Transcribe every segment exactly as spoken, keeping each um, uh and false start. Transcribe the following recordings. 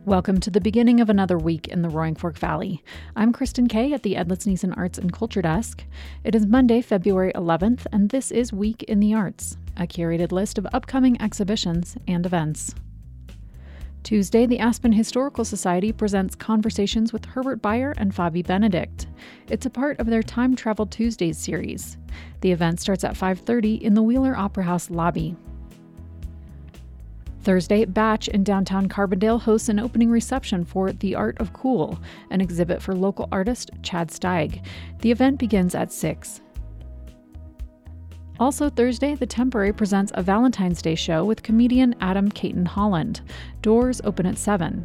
Welcome to the beginning of another week in the Roaring Fork Valley. I'm Kristen Kay at the Edlitz Neeson Arts and Culture Desk. It is Monday, February eleventh, and this is Week in the Arts, a curated list of upcoming exhibitions and events. Tuesday, the Aspen Historical Society presents Conversations with Herbert Bayer and Fabi Benedict. It's a part of their Time Travel Tuesdays series. The event starts at five thirty in the Wheeler Opera House lobby. Thursday, Batch in downtown Carbondale hosts an opening reception for The Art of Cool, an exhibit for local artist Chad Steig. The event begins at six. Also Thursday, The Temporary presents a Valentine's Day show with comedian Adam Caton Holland. Doors open at seven.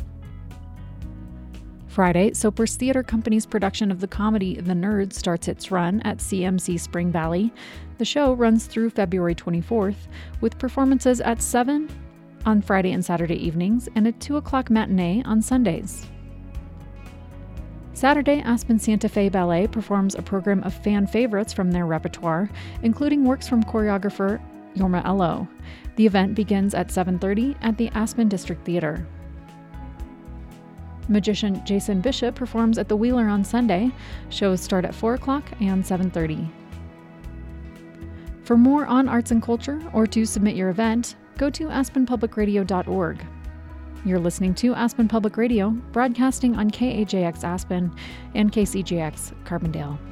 Friday, Sopers Theater Company's production of the comedy The Nerds starts its run at C M C Spring Valley. The show runs through February twenty-fourth, with performances at seven on Friday and Saturday evenings and a two o'clock matinee on Sundays. Saturday, Aspen Santa Fe Ballet performs a program of fan favorites from their repertoire, including works from choreographer Yorma Ello. The event begins at seven thirty at the Aspen District Theater. Magician Jason Bishop performs at the Wheeler on Sunday. Shows start at four o'clock and seven thirty. For more on arts and culture, or to submit your event, go to aspen public radio dot org. You're listening to Aspen Public Radio, broadcasting on K A J X Aspen and K C J X Carbondale.